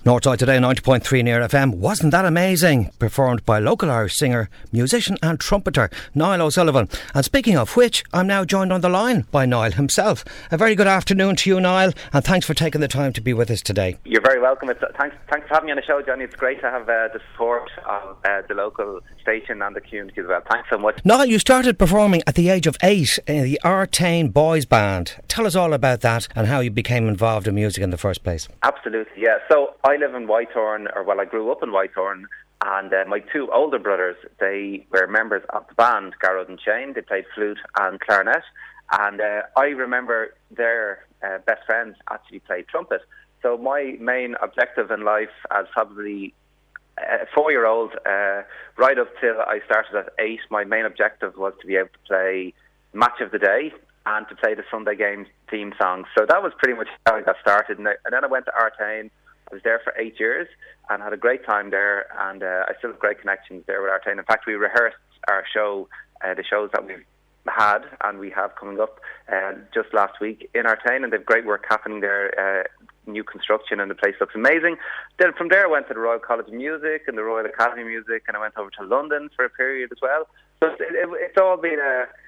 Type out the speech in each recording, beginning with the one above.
Northside Today, 90.3 near FM. Wasn't that amazing? Performed by local Irish singer, musician and trumpeter Niall O'Sullivan. And speaking of which, I'm now joined on the line by Niall himself. A very good afternoon to you, Niall, and thanks for taking the time to be with us today. You're very welcome. Thanks for having me on the show, Johnny. It's great to have the support of the local station and the community as well. Thanks so much. Niall, you started performing at the age of 8 in the Artane Boys Band. Tell us all about that and how you became involved in music in the first place. Absolutely, yeah. So I live in Whitehorn, I grew up in Whitehorn, and my two older brothers, they were members of the band Garrod and Shane. They played flute and clarinet, and I remember their best friends actually played trumpet. So my main objective in life as probably a 4-year-old, right up till I started at 8, my main objective was to be able to play Match of the Day and to play the Sunday Games theme song. So that was pretty much how I got started. And then I went to Artane. I was there for 8 years and had a great time there, and I still have great connections there with Artane. In fact, we rehearsed our show, the shows that we've had and we have coming up just last week in Artane, and they've great work happening there, new construction, and the place looks amazing. Then from there I went to the Royal College of Music and the Royal Academy of Music, and I went over to London for a period as well. So it's all been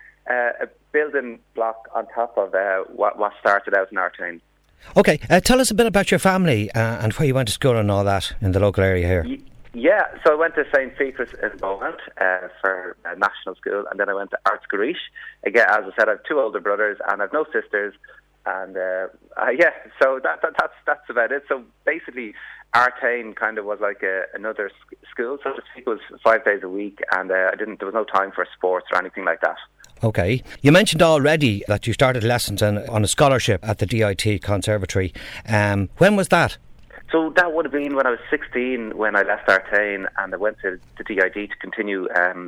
a building block on top of what started out in Artane. Okay, tell us a bit about your family and where you went to school and all that in the local area here. Yeah, so I went to St. Fecrist in Beaumont for national school, and then I went to Arts Garrish. Again, as I said, I have two older brothers and I have no sisters, and so that's about it. So basically, Artane kind of was like another school, so to speak. It was 5 days a week, and there was no time for sports or anything like that. Okay. You mentioned already that you started lessons on a scholarship at the DIT Conservatory. When was that? So that would have been when I was 16 when I left Artane, and I went to the DIT to continue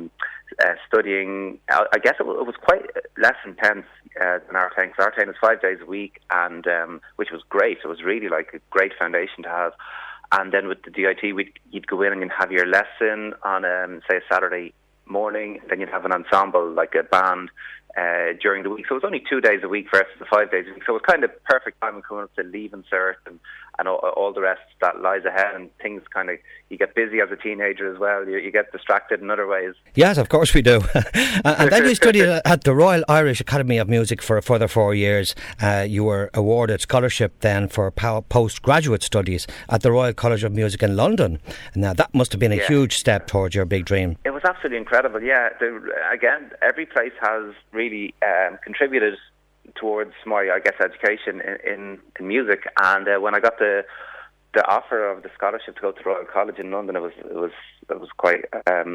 studying. I guess it was quite less intense than Artane, because Artane was 5 days a week, and which was great. It was really like a great foundation to have. And then with the DIT, you'd go in and you'd have your lesson on, say, a Saturday morning, then you'd have an ensemble, like a band, during the week. So it was only 2 days a week versus the 5 days a week. So it was kind of perfect time coming up to Leaving Cert and all the rest that lies ahead, and things kind of, you get busy as a teenager as well. You get distracted in other ways. Yes, of course we do. And then you studied at the Royal Irish Academy of Music for a further 4 years. You were awarded scholarship then for postgraduate studies at the Royal College of Music in London. Now that must have been a huge step towards your big dream. It was absolutely incredible, yeah. Again, every place has really contributed towards my, I guess, education in music. And when I got the offer of the scholarship to go to Royal College in London, it was quite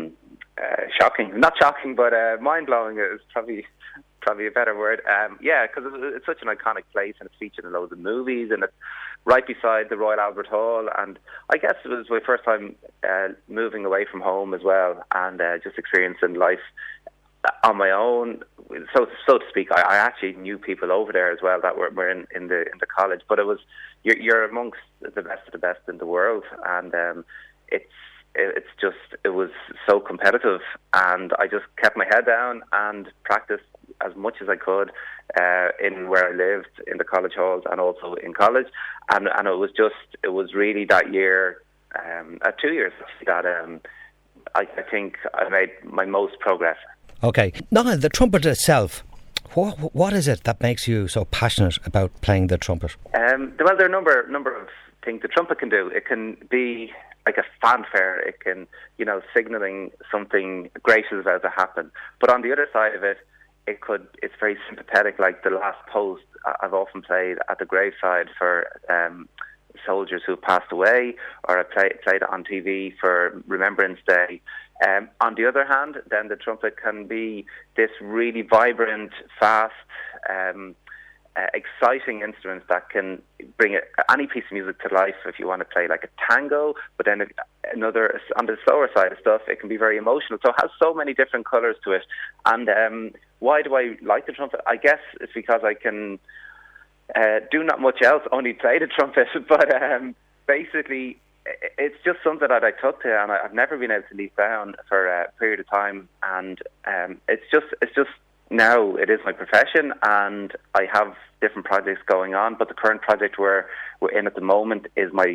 shocking. Not shocking, but mind blowing is probably a better word. Because it's such an iconic place, and it's featured in loads of movies, and it's right beside the Royal Albert Hall. And I guess it was my first time moving away from home as well, and just experiencing life on my own, so to speak. I actually knew people over there as well that were in the college, but it was you're amongst the best of the best in the world, and it was so competitive, and I just kept my head down and practiced as much as I could in where I lived, in the college halls, and also in college, and it was really that year, 2 years that I think I made my most progress. Okay. Now, the trumpet itself, what is it that makes you so passionate about playing the trumpet? Well, there are a number of things the trumpet can do. It can be like a fanfare. It can, signalling something great is about to happen. But on the other side of it, it's very sympathetic, like the last post I've often played at the graveside for soldiers who have passed away, or I played it on TV for Remembrance Day. On the other hand, then the trumpet can be this really vibrant, fast, exciting instrument that can bring any piece of music to life. If you want to play like a tango, but then another, on the slower side of stuff, it can be very emotional. So it has so many different colours to it. And why do I like the trumpet? I guess it's because I can do not much else, only play the trumpet. But basically, it's just something that I took to, and I've never been able to leave down for a period of time. And it's just now it is my profession, and I have different projects going on. But the current project we're in at the moment is my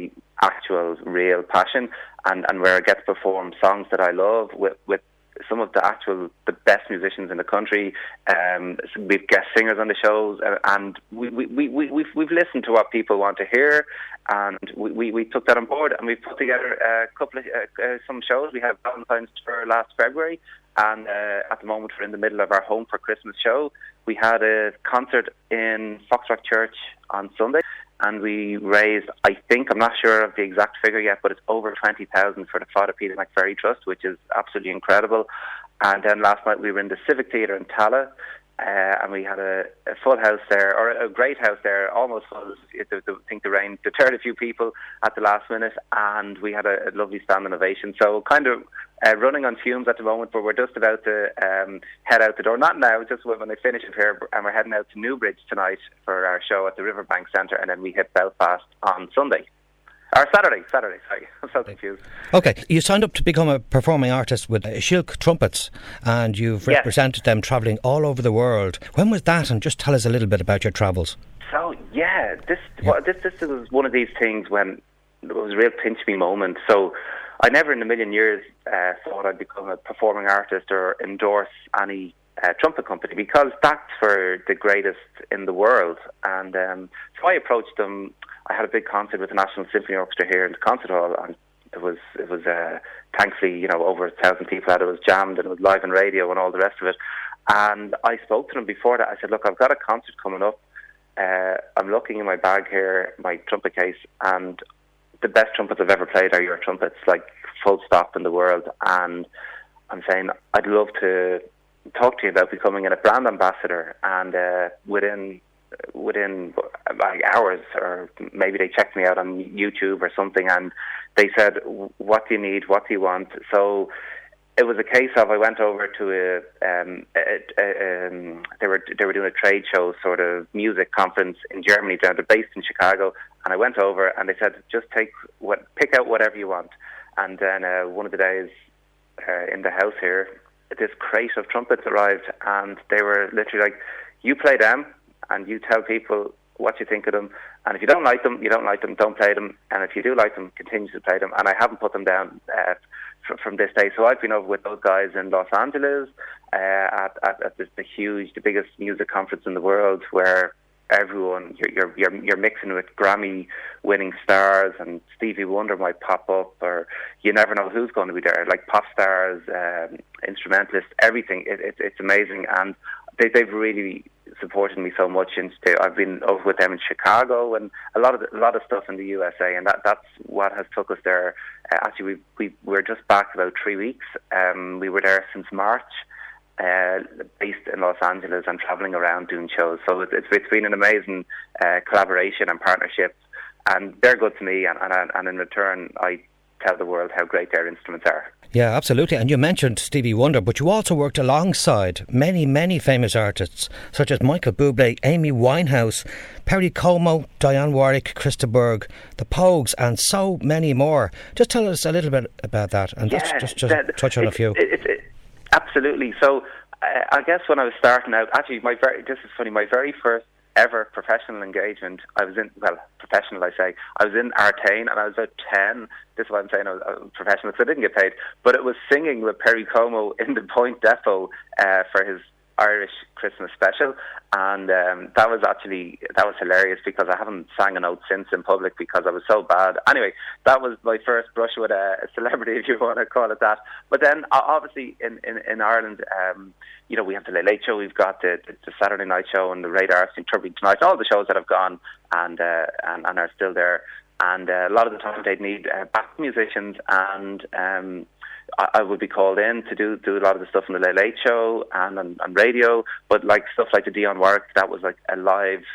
actual, real passion, and where I get to perform songs that I love with some of the best musicians in the country. We've guest singers on the shows, and we've listened to what people want to hear, and we took that on board, and we've put together a couple of some shows. We had Valentine's Tour last February, and at the moment we're in the middle of our Home for Christmas show. We had a concert in Foxrock Church on Sunday, and we raised, I think, I'm not sure of the exact figure yet, but it's over 20,000 for the Father Peter McVerry Trust, which is absolutely incredible. And then last night we were in the Civic Theatre in Tallaght, and we had a full house there, or a great house there, almost full. I think the rain deterred a few people at the last minute, and we had a lovely standing ovation. So kind of running on fumes at the moment, but we're just about to head out the door. Not now, just when I finish it here, and we're heading out to Newbridge tonight for our show at the Riverbank Centre, and then we hit Belfast on Sunday. Or Saturday, sorry. I'm so confused. Okay, you signed up to become a performing artist with Shilk Trumpets, and you've represented them travelling all over the world. When was that? And just tell us a little bit about your travels. So, this was one of these things when it was a real pinch-me moment. So I never in a million years thought I'd become a performing artist or endorse any trumpet company, because that's for the greatest in the world. And so I approached them. I had a big concert with the National Symphony Orchestra here in the concert hall, and it was thankfully, over 1,000 people had it. It was jammed, and it was live on radio and all the rest of it. And I spoke to them before that. I said, look, I've got a concert coming up. I'm looking in my bag here, my trumpet case, and the best trumpets I've ever played are your trumpets, like full stop in the world. And I'm saying, I'd love to talk to you about becoming a brand ambassador. And within like hours, or maybe they checked me out on YouTube or something, and they said, what do you need, what do you want? So it was a case of, I went over to they were doing a trade show sort of music conference in Germany. They're based in Chicago, and I went over and they said, just pick out whatever you want. And then one of the days in the house here, this crate of trumpets arrived, and they were literally like, you play them and you tell people what you think of them, and if you don't like them, you don't like them, don't play them, and if you do like them, continue to play them. And I haven't put them down from this day. So I've been over with those guys in Los Angeles at the biggest music conference in the world, where everyone, you're mixing with Grammy-winning stars, and Stevie Wonder might pop up, or you never know who's going to be there, like pop stars, instrumentalists, everything. It's amazing, and they've really supported me so much. I've been over with them in Chicago, and a lot of stuff in the USA, and that's what has took us there. Actually, we're just back about 3 weeks. We were there since March, based in Los Angeles, and travelling around doing shows. So it's been an amazing collaboration and partnership, and they're good to me, and in return I tell the world how great their instruments are. Yeah, absolutely. And you mentioned Stevie Wonder, but you also worked alongside many, many famous artists, such as Michael Bublé, Amy Winehouse, Perry Como, Dionne Warwick, Krista Berg, the Pogues, and so many more. Just tell us a little bit about that, and just touch on a few. Absolutely. So I guess when I was starting out, actually, my very first ever professional engagement, I was in Artane, and I was about 10. This is why I'm saying I was professional, because I didn't get paid, but it was singing with Perry Como in the Point Depot for his Irish Christmas special, and that was hilarious, because I haven't sang a note since in public because I was so bad. Anyway, that was my first brush with a celebrity, if you want to call it that. But then obviously in Ireland, we have the Late Late Show, we've got the Saturday Night Show, and the Radar Turbine Tonight, all the shows that have gone and are still there. And a lot of the time they'd need back musicians, and I would be called in to do a lot of the stuff on the Late Late Show and on radio. But like stuff like the Dionne Warwick, that was like a live,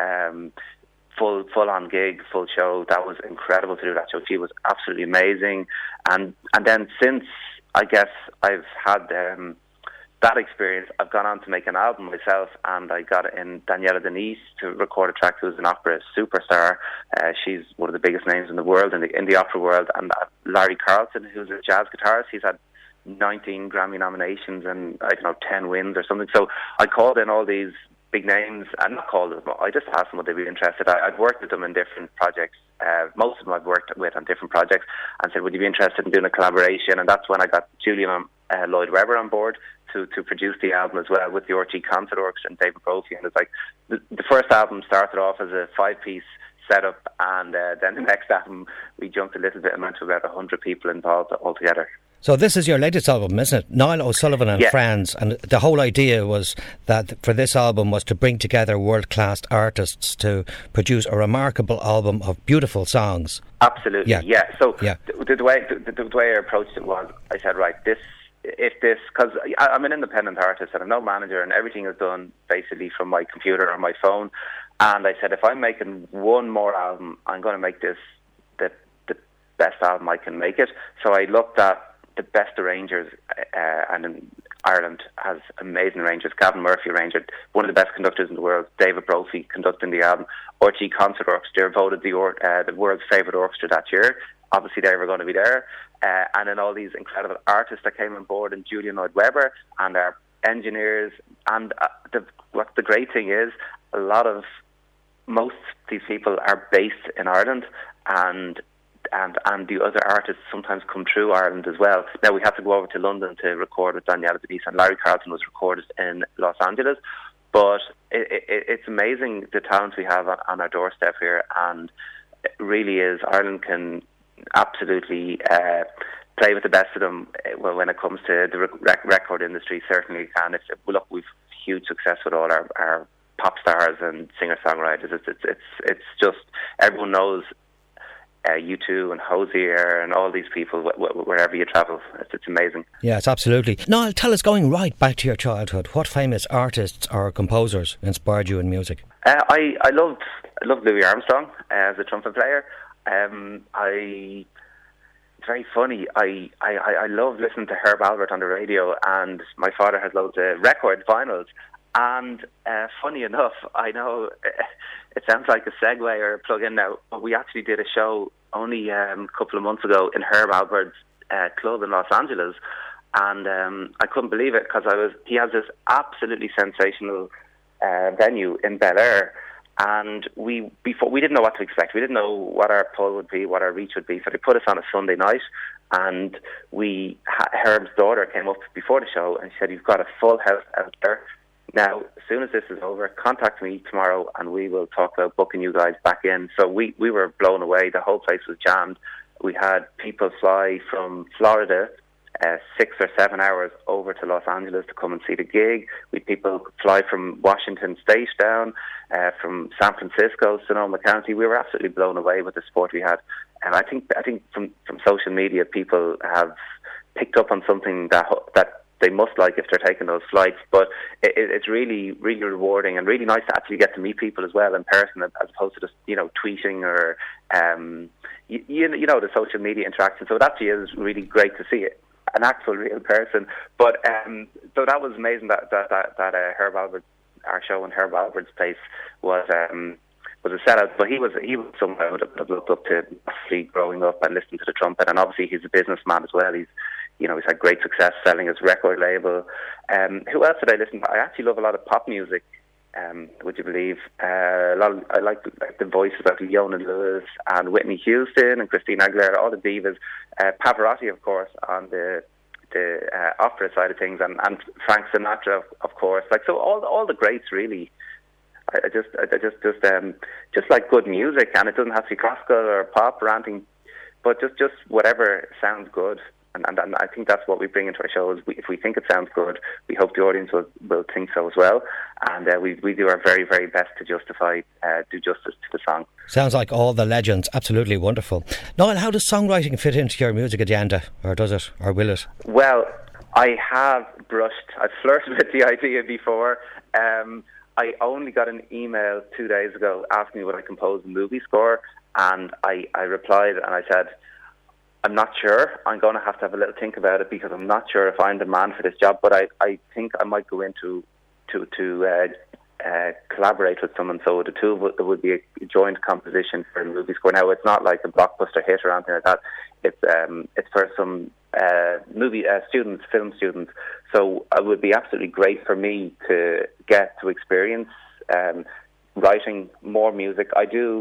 full on gig, full show. That was incredible to do that show. She was absolutely amazing. And then since, I guess, I've had that experience, I've gone on to make an album myself, and I got in Daniela Denise to record a track, who's an opera superstar. She's one of the biggest names in the world, in the opera world. And Larry Carlton, who's a jazz guitarist, he's had 19 Grammy nominations and 10 wins or something. So I called in all these big names, and not called them, I just asked them would they be interested. I'd worked with them in different projects most of them I've worked with on different projects, and said, would you be interested in doing a collaboration? And that's when I got Julian Lloyd Webber on board to produce the album as well, with the RT Concert Orchestra and David Brophy. And it's like the first album started off as a 5-piece setup, and then the next album we jumped a little bit and went to about 100 people involved altogether. So this is your latest album, isn't it? Niall O'Sullivan and Friends. And the whole idea was that for this album was to bring together world-class artists to produce a remarkable album of beautiful songs. Absolutely, So the way I approached it was, I said, right, because I'm an independent artist and I'm no manager, and everything is done basically from my computer or my phone. And I said, if I'm making one more album, I'm going to make this the best album I can make it. So I looked at the best arrangers, and in Ireland has amazing arrangers. Gavin Murphy arranged it, one of the best conductors in the world. David Brophy conducting the album. RT Concert Orchestra voted the world's favourite orchestra that year. Obviously they were going to be there. And then all these incredible artists that came on board, and Julian Lloyd Webber and our engineers. And what the great thing is, most of these people are based in Ireland, and the other artists sometimes come through Ireland as well. Now we had to go over to London to record with Daniela De Beers, and Larry Carlton was recorded in Los Angeles. But it's amazing the talent we have on our doorstep here, and it really is. Ireland can absolutely play with the best of them when it comes to the record industry. Certainly can. We've huge success with all our pop stars and singer-songwriters. It's just, everyone knows U2 and Hozier and all these people wherever you travel. It's amazing. Yes, absolutely. Niall, tell us, going right back to your childhood, what famous artists or composers inspired you in music? I loved Louis Armstrong as a trumpet player. It's very funny. I love listening to Herb Alpert on the radio, and my father has loads of record vinyls. And funny enough, I know it sounds like a segue or a plug-in now, but we actually did a show only a couple of months ago in Herb Alpert's club in Los Angeles, and I couldn't believe it, because he has this absolutely sensational venue in Bel Air, and we didn't know what to expect. We didn't know what our pull would be, what our reach would be, so they put us on a Sunday night, and Herb's daughter came up before the show and she said, "You've got a full house out there. Now, as soon as this is over, contact me tomorrow and we will talk about booking you guys back in." So we were blown away. The whole place was jammed. We had people fly from Florida 6 or 7 hours over to Los Angeles to come and see the gig. We had people fly from Washington State down, from San Francisco, Sonoma County. We were absolutely blown away with the support we had. And I think from social media, people have picked up on something that they must like if they're taking those flights. But it's really, really rewarding and really nice to actually get to meet people as well in person, as opposed to just, tweeting or, the social media interaction. So it actually is really great to see it, an actual real person. But so that was amazing that Herb Alpert, our show in Herb Alpert's place was a sellout. But he was someone I would have looked up to growing up and listening to the trumpet. And obviously he's a businessman as well. He's had great success selling his record label. Who else did I listen to? I actually love a lot of pop music. Would you believe? I like the voices of Leona Lewis and Whitney Houston and Christina Aguilera, all the divas. Pavarotti, of course, on the opera side of things, and Frank Sinatra, of course. So all the greats, really. I just like good music, and it doesn't have to be classical or pop or anything, but just whatever sounds good. And I think that's what we bring into our shows. If we think it sounds good, we hope the audience will think so as well. And we do our very, very best to do justice to the song. Sounds like all the legends. Absolutely wonderful. Noel, how does songwriting fit into your music agenda? Or does it? Or will it? Well, I've flirted with the idea before. I only got an email 2 days ago asking me would I compose a movie score. And I replied and I said, I'm not sure. I'm going to have a little think about it, because I'm not sure if I'm the man for this job. But I think I might go into to collaborate with someone. So the two of us, there would be a joint composition for a movie score. Now, it's not like a blockbuster hit or anything like that. It's for some film students. So it would be absolutely great for me to get to experience writing more music. I do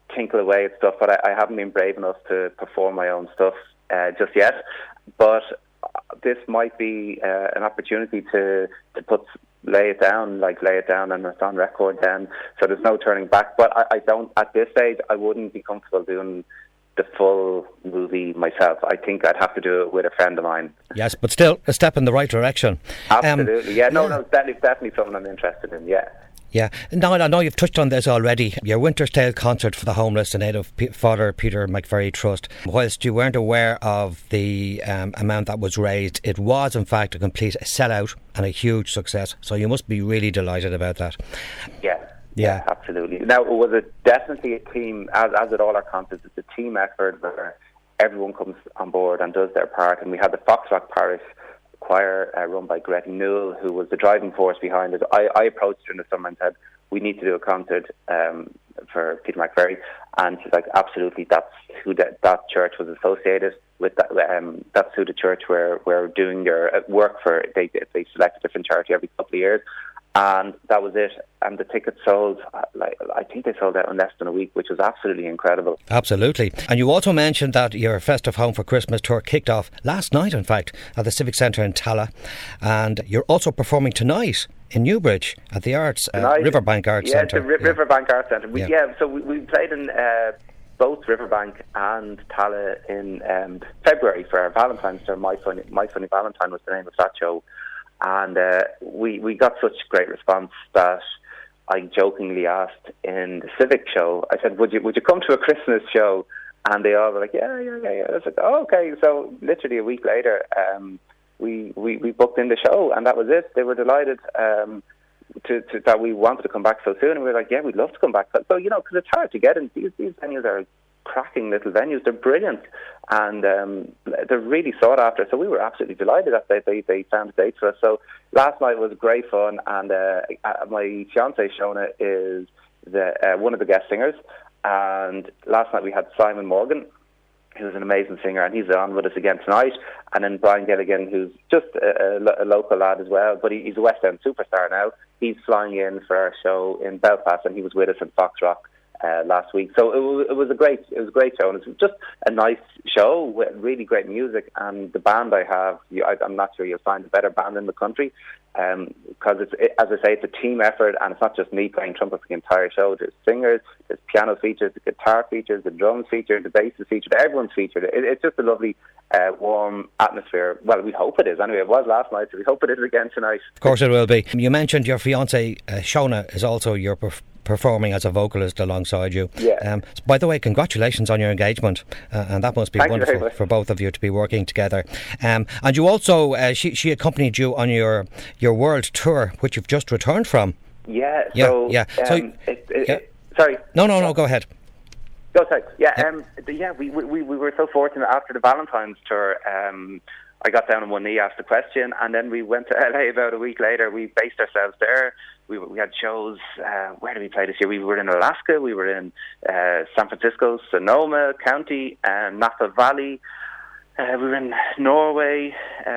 tinkle away at stuff, but I haven't been brave enough to perform my own stuff just yet. But this might be an opportunity to lay it down and it's on record then, so there's no turning back. But I don't, at this stage, I wouldn't be comfortable doing the full movie myself. I think I'd have to do it with a friend of mine. Yes, but still a step in the right direction. Absolutely, it's definitely something I'm interested in, yeah. Yeah. Now, I know you've touched on this already. Your Winter's Tale concert for the homeless in aid of Father Peter McVerry Trust. Whilst you weren't aware of the amount that was raised, it was in fact a complete sellout and a huge success. So you must be really delighted about that. Yeah, absolutely. Now, it was definitely a team, as at all our concerts, it's a team effort where everyone comes on board and does their part. And we had the Foxrock Parish choir run by Greta Newell, who was the driving force behind it. I approached her in the summer and said, we need to do a concert for Peter McVerry, and she's like, absolutely, that's who that church was associated with. That's who the church were doing their work for. They select a different charity every couple of years, and that was it. And the tickets sold, I think they sold out in less than a week, which was absolutely incredible. Absolutely. And you also mentioned that your Festive Home for Christmas tour kicked off last night, in fact, at the Civic Centre in Tallaght, and you're also performing tonight in Newbridge at the Riverbank Arts Centre. Yeah, the Riverbank Arts Centre. So we played in both Riverbank and Tallaght in February for our Valentine's Tour. My Funny Valentine was the name of that show. And we got such great response that I jokingly asked in the Civic show, I said, would you come to a Christmas show? And they all were like, yeah. I was like, oh, okay. So literally a week later, we booked in the show, and that was it. They were delighted that we wanted to come back so soon. And we were like, yeah, we'd love to come back. So, because it's hard to get in. These venues are cracking little venues. They're brilliant, and they're really sought after. So we were absolutely delighted that they found a date for us. So last night was great fun, and my fiancée Shona is one of the guest singers. And last night we had Simon Morgan, who's an amazing singer, and he's on with us again tonight. And then Brian Gilligan, who's just a local lad as well, but he's a West End superstar now. He's flying in for our show in Belfast, and he was with us in Foxrock last week. So it was a great show, and it's just a nice show with really great music. And the band I have, I'm not sure you'll find a better band in the country, because as I say, it's a team effort, and it's not just me playing trumpet for the entire show. There's singers, there's piano features, the guitar features, the drums featured, the bass is featured, everyone's featured. It's just a lovely, warm atmosphere. Well, we hope it is. Anyway, it was last night, so we hope it is again tonight. Of course it will be. You mentioned your fiancée, Shona, is also your performing as a vocalist alongside you. Yeah. By the way, congratulations on your engagement, and that must be Thank wonderful for both of you to be working together. And you also, she accompanied you on your world tour, which you've just returned from. Yeah. Sorry. No. Go ahead. Go ahead. Yeah. We were so fortunate after the Valentine's tour. I got down on one knee, asked the question, and then we went to LA about a week later. We based ourselves there. We had shows. Where did we play this year? We were in Alaska. We were in San Francisco, Sonoma County, Napa Valley. We were in Norway,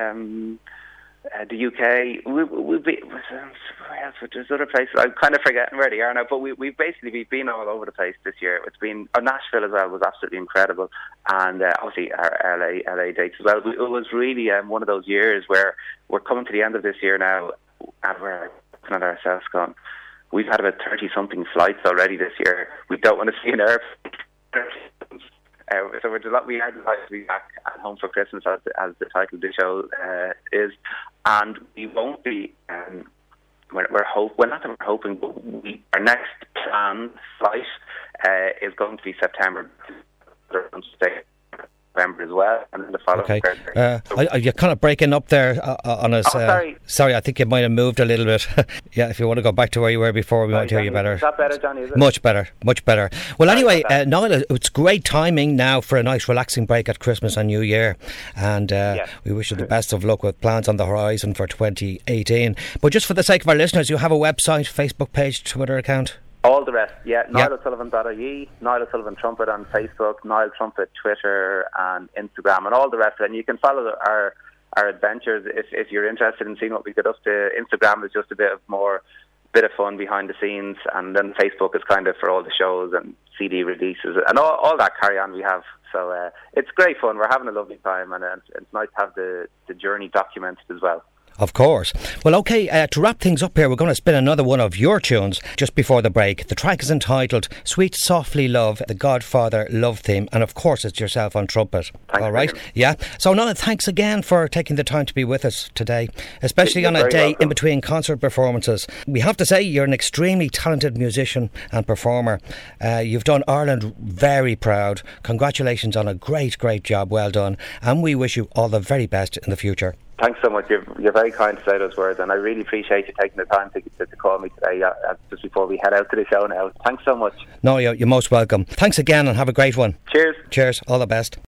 the UK. There's other places. I'm kind of forgetting where they are now. But we've been all over the place this year. It's been Nashville as well was absolutely incredible, and obviously our LA dates as well. It was really one of those years where we're coming to the end of this year now, and we're looking at ourselves going, we've had about 30-something flights already this year. We don't want to see an airplane. So we are delighted to be back at home for Christmas, as the title of the show is, and we won't be. We're hoping, but our next planned flight is going to be September. November as well, and then the following. Okay, you're kind of breaking up there on us. Sorry, I think you might have moved a little bit. Yeah, if you want to go back to where you were before, we might hear you better. Is that better, Johnny? Is it? Much better. Well, anyway, Niall, it's great timing now for a nice relaxing break at Christmas and New Year, and we wish you the best of luck with plans on the horizon for 2018. But just for the sake of our listeners, you have a website, Facebook page, Twitter account? All the rest, NiallO'Sullivan.ie, Niall O'Sullivan Trumpet on Facebook, Niall Trumpet Twitter and Instagram, and all the rest of it. And you can follow our adventures if you're interested in seeing what we get up to. Instagram is just a bit of fun behind the scenes, and then Facebook is kind of for all the shows, and CD releases, and all that carry on we have. So it's great fun. We're having a lovely time, and it's nice to have the journey documented as well. Of course. Well, OK, to wrap things up here, we're going to spin another one of your tunes just before the break. The track is entitled Sweet Softly Love, the Godfather love theme, and of course it's yourself on trumpet. Thanks. All right? Yeah. So, Nolan, thanks again for taking the time to be with us today, especially on a day welcome. in between concert performances. We have to say you're an extremely talented musician and performer. You've done Ireland very proud. Congratulations on a great, great job. Well done. And we wish you all the very best in the future. Thanks so much. You're very kind to say those words, and I really appreciate you taking the time to call me today just before we head out to the show now. Thanks so much. No, you're most welcome. Thanks again and have a great one. Cheers. Cheers. All the best.